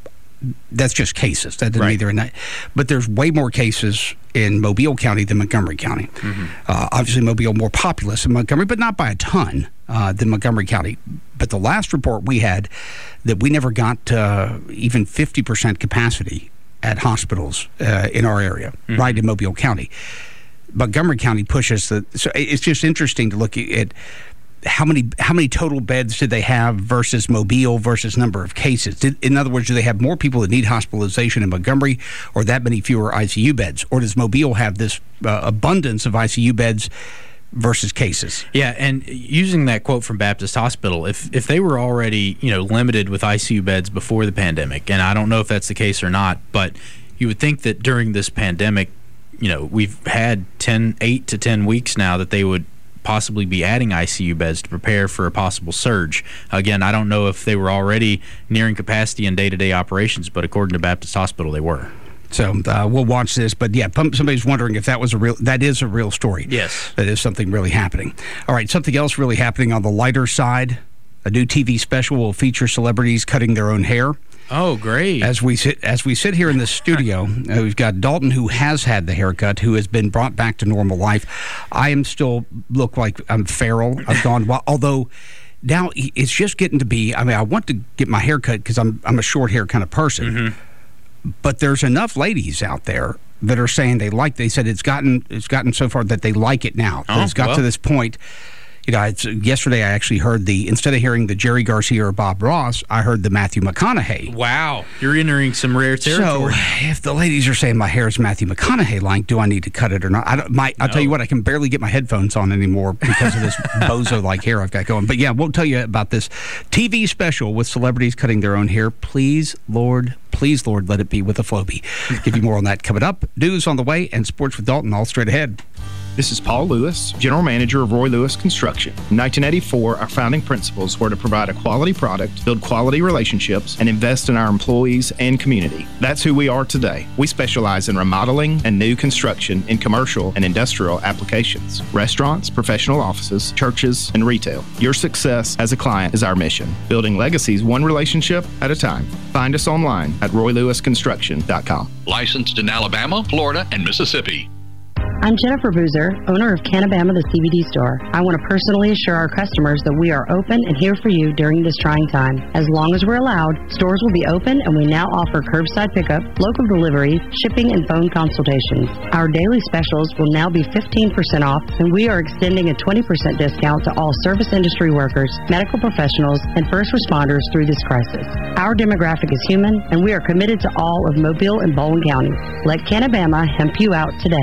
that's just cases. That doesn't Right. mean they're in that. But there's way more cases in Mobile County than Montgomery County. Mm-hmm. Uh, obviously, Mobile more populous than Montgomery, but not by a ton uh, than Montgomery County. But the last report we had, that we never got uh, even fifty percent capacity at hospitals uh, in our area, Mm-hmm. right in Mobile County. Montgomery County pushes the. So it's just interesting to look at how many how many total beds did they have versus Mobile versus number of cases. Did, in other words, do they have more people that need hospitalization in Montgomery, or that many fewer I C U beds, or does Mobile have this uh, abundance of I C U beds versus cases? Yeah, and using that quote from Baptist Hospital, if if they were already, you know, limited with I C U beds before the pandemic, and I don't know if that's the case or not, but you would think that during this pandemic, you know, we've had ten, eight to ten weeks now that they would possibly be adding I C U beds to prepare for a possible surge. Again, I don't know if they were already nearing capacity in day-to-day operations, but according to Baptist Hospital, they were. So uh, we'll watch this, but yeah, somebody's wondering if that was a real, that is a real story. Yes. That is something really happening. All right, something else really happening on the lighter side. A new T V special will feature celebrities cutting their own hair. Oh, great. As we sit as we sit here in the studio, uh, we've got Dalton, who has had the haircut, who has been brought back to normal life. I am still look like I'm feral. I've gone wild, although now it's just getting to be, I mean, I want to get my hair cut because I'm, I'm a short hair kind of person. Mm-hmm. But there's enough ladies out there that are saying they like, they said it's gotten it's gotten so far that they like it now. Oh, it's got well. to this point. You know, it's, yesterday I actually heard the, instead of hearing the Jerry Garcia or Bob Ross, I heard the Matthew McConaughey. Wow. You're entering some rare territory. So if the ladies are saying my hair is Matthew McConaughey-like, do I need to cut it or not? I don't, my, I'll No. tell you what, I can barely get my headphones on anymore because of this bozo-like hair I've got going. But yeah, we'll tell you about this T V special with celebrities cutting their own hair. Please, Lord, please, Lord, let it be with a Flowbee. Give you more on that coming up. News on the way and Sports with Dalton all straight ahead. This is Paul Lewis, General Manager of Roy Lewis Construction. In nineteen eighty-four, our founding principles were to provide a quality product, build quality relationships, and invest in our employees and community. That's who we are today. We specialize in remodeling and new construction in commercial and industrial applications, restaurants, professional offices, churches, and retail. Your success as a client is our mission, building legacies one relationship at a time. Find us online at roy lewis construction dot com. Licensed in Alabama, Florida, and Mississippi. I'm Jennifer Boozer, owner of Canabama, the C B D store. I want to personally assure our customers that we are open and here for you during this trying time. As long as we're allowed, stores will be open and we now offer curbside pickup, local deliveries, shipping, and phone consultations. Our daily specials will now be fifteen percent off, and we are extending a twenty percent discount to all service industry workers, medical professionals, and first responders through this crisis. Our demographic is human, and we are committed to all of Mobile and Baldwin County. Let Canabama hemp you out today.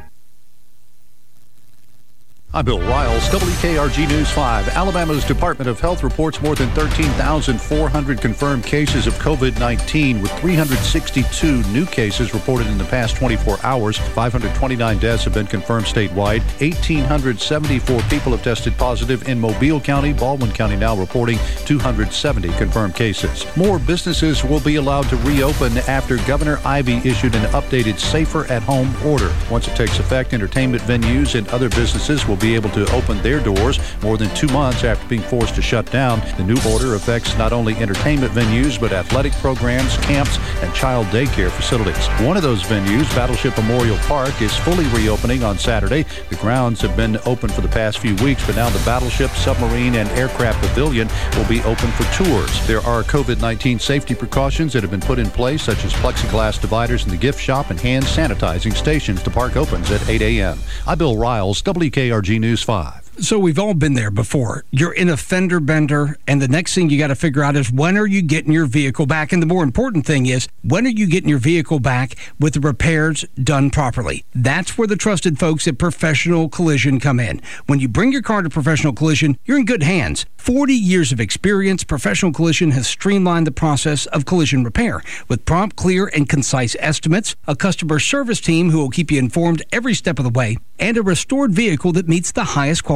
I'm Bill Riles, W K R G News five. Alabama's Department of Health reports more than thirteen thousand four hundred confirmed cases of COVID nineteen, with three hundred sixty-two new cases reported in the past twenty-four hours. five hundred twenty-nine deaths have been confirmed statewide. one thousand eight hundred seventy-four people have tested positive in Mobile County. Baldwin County now reporting two hundred seventy confirmed cases. More businesses will be allowed to reopen after Governor Ivey issued an updated Safer at Home order. Once it takes effect, entertainment venues and other businesses will be able to open their doors more than two months after being forced to shut down. The new order affects not only entertainment venues, but athletic programs, camps, and child daycare facilities. One of those venues, Battleship Memorial Park, is fully reopening on Saturday. The grounds have been open for the past few weeks, but now the Battleship, Submarine, and Aircraft Pavilion will be open for tours. There are COVID nineteen safety precautions that have been put in place, such as plexiglass dividers in the gift shop and hand sanitizing stations. The park opens at eight a.m. I'm Bill Riles, W K R G News five. So we've all been there before. You're in a fender bender, and the next thing you got to figure out is when are you getting your vehicle back? And the more important thing is, when are you getting your vehicle back with the repairs done properly? That's where the trusted folks at Professional Collision come in. When you bring your car to Professional Collision, you're in good hands. forty years of experience, Professional Collision has streamlined the process of collision repair with prompt, clear, and concise estimates, a customer service team who will keep you informed every step of the way, and a restored vehicle that meets the highest quality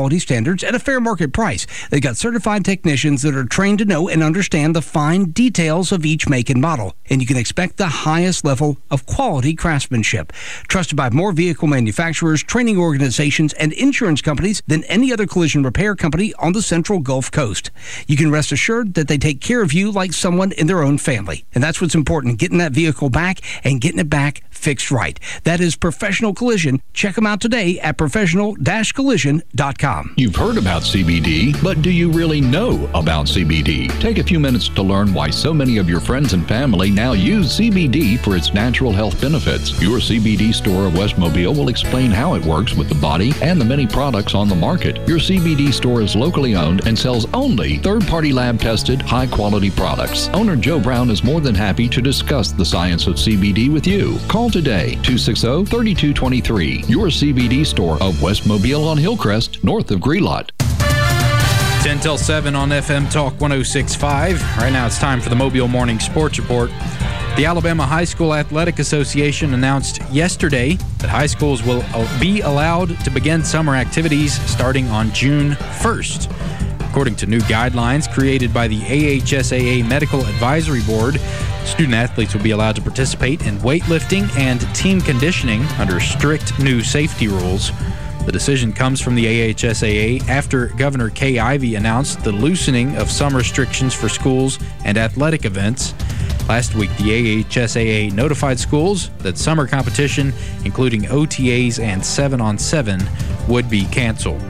quality standards at a fair market price. They've got certified technicians that are trained to know and understand the fine details of each make and model, and you can expect the highest level of quality craftsmanship. Trusted by more vehicle manufacturers, training organizations, and insurance companies than any other collision repair company on the Central Gulf Coast. You can rest assured that they take care of you like someone in their own family. And that's what's important, getting that vehicle back and getting it back fixed right. That is Professional Collision. Check them out today at professional dash collision dot com. You've heard about C B D, but do you really know about C B D? Take a few minutes to learn why so many of your friends and family now use C B D for its natural health benefits. Your C B D store of West Mobile will explain how it works with the body and the many products on the market. Your C B D store is locally owned and sells only third-party lab-tested, high-quality products. Owner Joe Brown is more than happy to discuss the science of C B D with you. Call today, two six zero, three two two three. Your C B D store of West Mobile on Hillcrest, north of Grelot. ten till seven on F M Talk one oh six point five. Right now it's time for the Mobile Morning Sports Report. The Alabama High School Athletic Association announced yesterday that high schools will be allowed to begin summer activities starting on June first. According to new guidelines created by the A H S A A Medical Advisory Board, student athletes will be allowed to participate in weightlifting and team conditioning under strict new safety rules. The decision comes from the A H S A A after Governor Kay Ivey announced the loosening of some restrictions for schools and athletic events. Last week, the A H S A A notified schools that summer competition, including O T As and seven on seven, would be canceled.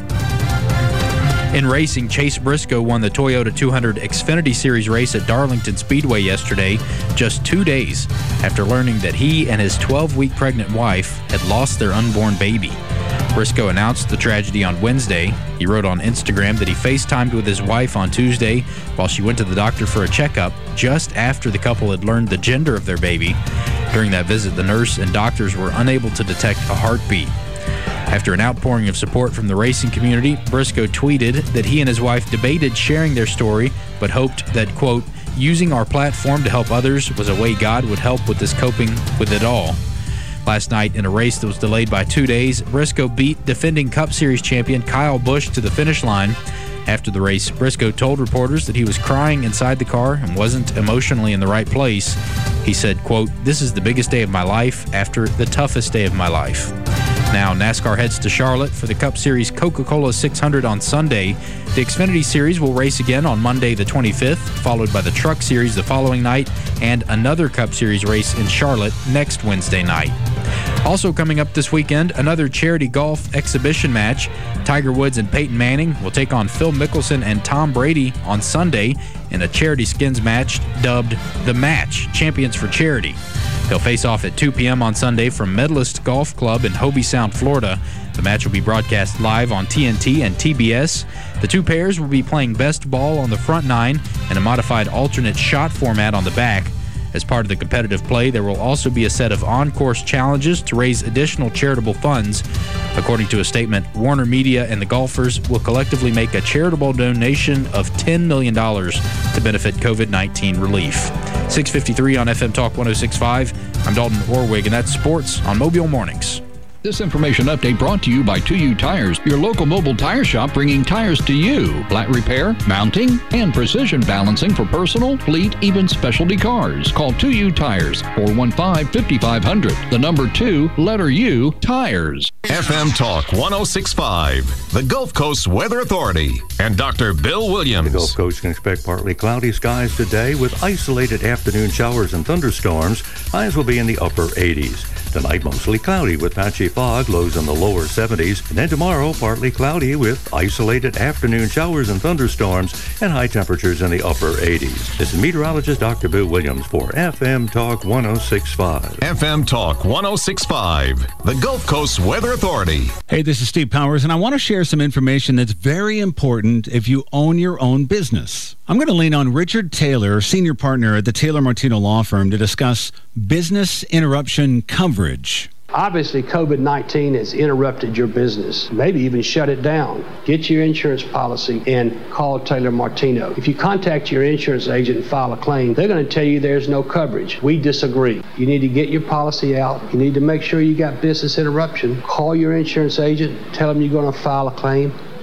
In racing, Chase Briscoe won the Toyota two hundred Xfinity Series race at Darlington Speedway yesterday, just two days after learning that he and his twelve-week pregnant wife had lost their unborn baby. Briscoe announced the tragedy on Wednesday. He wrote on Instagram that he FaceTimed with his wife on Tuesday while she went to the doctor for a checkup just after the couple had learned the gender of their baby. During that visit, the nurse and doctors were unable to detect a heartbeat. After an outpouring of support from the racing community, Briscoe tweeted that he and his wife debated sharing their story, but hoped that, quote, using our platform to help others was a way God would help with this coping with it all. Last night, in a race that was delayed by two days, Briscoe beat defending Cup Series champion Kyle Busch to the finish line. After the race, Briscoe told reporters that he was crying inside the car and wasn't emotionally in the right place. He said, quote, this is the biggest day of my life after the toughest day of my life. Now, NASCAR heads to Charlotte for the Cup Series Coca-Cola six hundred on Sunday. The Xfinity Series will race again on Monday the twenty-fifth, followed by the Truck Series the following night, and another Cup Series race in Charlotte next Wednesday night. Also coming up this weekend, another charity golf exhibition match. Tiger Woods and Peyton Manning will take on Phil Mickelson and Tom Brady on Sunday in a charity skins match dubbed The Match, Champions for Charity. They'll face off at two p.m. on Sunday from Medalist Golf Club in Hobie Sound, Florida. The match will be broadcast live on T N T and T B S. The two pairs will be playing best ball on the front nine and a modified alternate shot format on the back. As part of the competitive play, there will also be a set of on-course challenges to raise additional charitable funds. According to a statement, Warner Media and the golfers will collectively make a charitable donation of ten million dollars to benefit COVID nineteen relief. six fifty-three on F M Talk one oh six point five. I'm Dalton Orwig, and that's sports on Mobile Mornings. This information update brought to you by two U Tires, your local mobile tire shop bringing tires to you. Flat repair, mounting, and precision balancing for personal, fleet, even specialty cars. Call two U Tires, four one five, five five zero zero. The number two, letter U, Tires. F M Talk one oh six point five, the Gulf Coast Weather Authority, and Doctor Bill Williams. The Gulf Coast can expect partly cloudy skies today with isolated afternoon showers and thunderstorms. Highs will be in the upper eighties. Tonight, mostly cloudy with patchy fog, lows in the lower seventies. And then tomorrow, partly cloudy with isolated afternoon showers and thunderstorms and high temperatures in the upper eighties. This is meteorologist Doctor Bill Williams for F M Talk one oh six point five. F M Talk one oh six point five, the Gulf Coast Weather Authority. Hey, this is Steve Powers, and I want to share some information that's very important if you own your own business. I'm going to lean on Richard Taylor, senior partner at the Taylor Martino Law Firm, to discuss business interruption coverage. Obviously, COVID nineteen has interrupted your business, maybe even shut it down. Get your insurance policy and call Taylor Martino. If you contact your insurance agent and file a claim, they're going to tell you there's no coverage. We disagree. You need to get your policy out. You need to make sure you got business interruption. Call your insurance agent, tell them you're going to file a claim,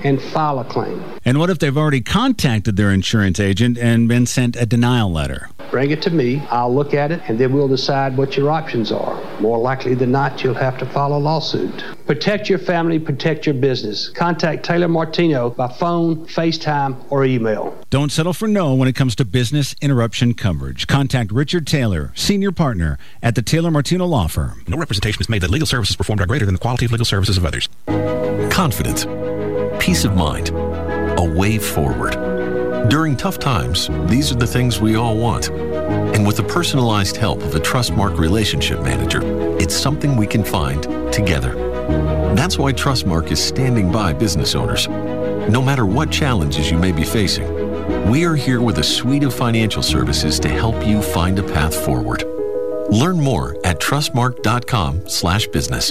and file a claim. And what if they've already contacted their insurance agent and been sent a denial letter? Bring it to me, I'll look at it, and then we'll decide what your options are. More likely than not, you'll have to file a lawsuit. Protect your family, protect your business. Contact Taylor Martino by phone, FaceTime, or email. Don't settle for no when it comes to business interruption coverage. Contact Richard Taylor, senior partner at the Taylor Martino Law Firm. No representation is made that legal services performed are greater than the quality of legal services of others. Confidence, peace of mind, a way forward. During tough times, these are the things we all want. And with the personalized help of a Trustmark relationship manager, it's something we can find together. That's why Trustmark is standing by business owners. No matter what challenges you may be facing, we are here with a suite of financial services to help you find a path forward. Learn more at trustmark.com slash business.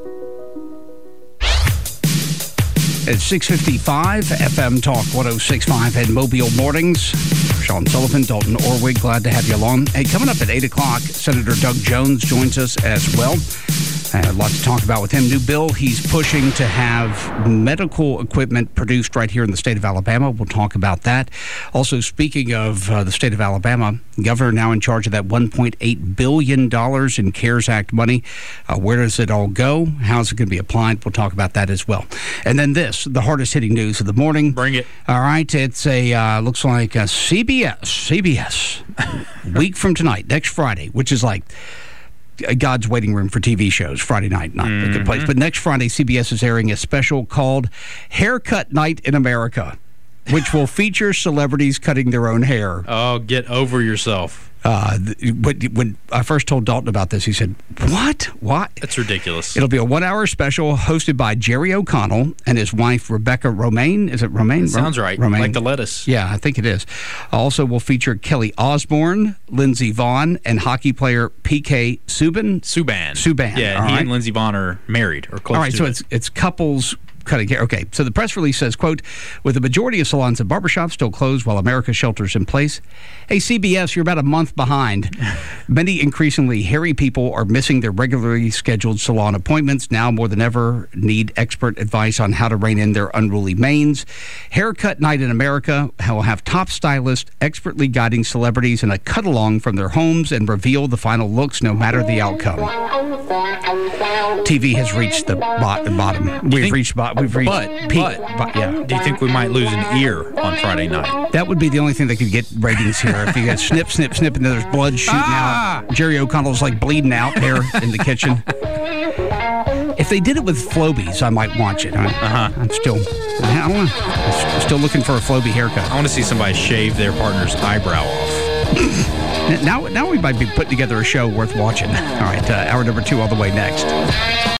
It's six fifty-five, F M Talk one oh six point five and Mobile Mornings. Sean Sullivan, Dalton Orwig, glad to have you along. Hey, coming up at eight o'clock, Senator Doug Jones joins us as well. Uh, a lot to talk about with him. New bill he's pushing to have medical equipment produced right here in the state of Alabama. We'll talk about that. Also, speaking of uh, the state of Alabama, governor now in charge of that one point eight billion dollars in CARES Act money. Uh, where does it all go? How's it going to be applied? We'll talk about that as well. And then this, the hardest hitting news of the morning. Bring it. All right. It's a, uh, looks like a C B S, C B S, week from tonight, next Friday, which is like God's waiting room for T V shows. Friday night, not mm-hmm. a good place. But next Friday, C B S is airing a special called Haircut Night in America, which will feature celebrities cutting their own hair. Oh, get over yourself. Uh, but when I first told Dalton about this, he said, what? What? That's ridiculous. It'll be a one-hour special hosted by Jerry O'Connell and his wife, Rebecca Romaine. Is it Romaine? It sounds right. Romaine. Like the lettuce. Yeah, I think it is. Also, will feature Kelly Osbourne, Lindsey Vonn, and hockey player P K Subban. Subban. Subban. Yeah, All he right. and Lindsey Vonn are married or close All right, to so it. it's it's couples cutting hair. Okay, so the press release says, quote, with the majority of salons and barbershops still closed while America shelters in place, hey, C B S, you're about a month behind. Many increasingly hairy people are missing their regularly scheduled salon appointments. Now more than ever need expert advice on how to rein in their unruly manes. Haircut Night in America will have top stylists expertly guiding celebrities in a cut-along from their homes and reveal the final looks no matter the outcome. T V has reached the bot- bottom. We've think, reached bottom. We've reached but, peak. but, But, yeah. do you think we might lose an ear on Friday night? That would be the only thing that could get ratings here. If you get snip, snip, snip, and then there's blood shooting Ah! out. Jerry O'Connell's like bleeding out there in the kitchen. If they did it with Flobies, I might watch it. I, Uh-huh. I'm still, I don't know. I'm still looking for a Flobie haircut. I want to see somebody shave their partner's eyebrow off. Now, now we might be putting together a show worth watching. All right, uh, hour number two all the way next.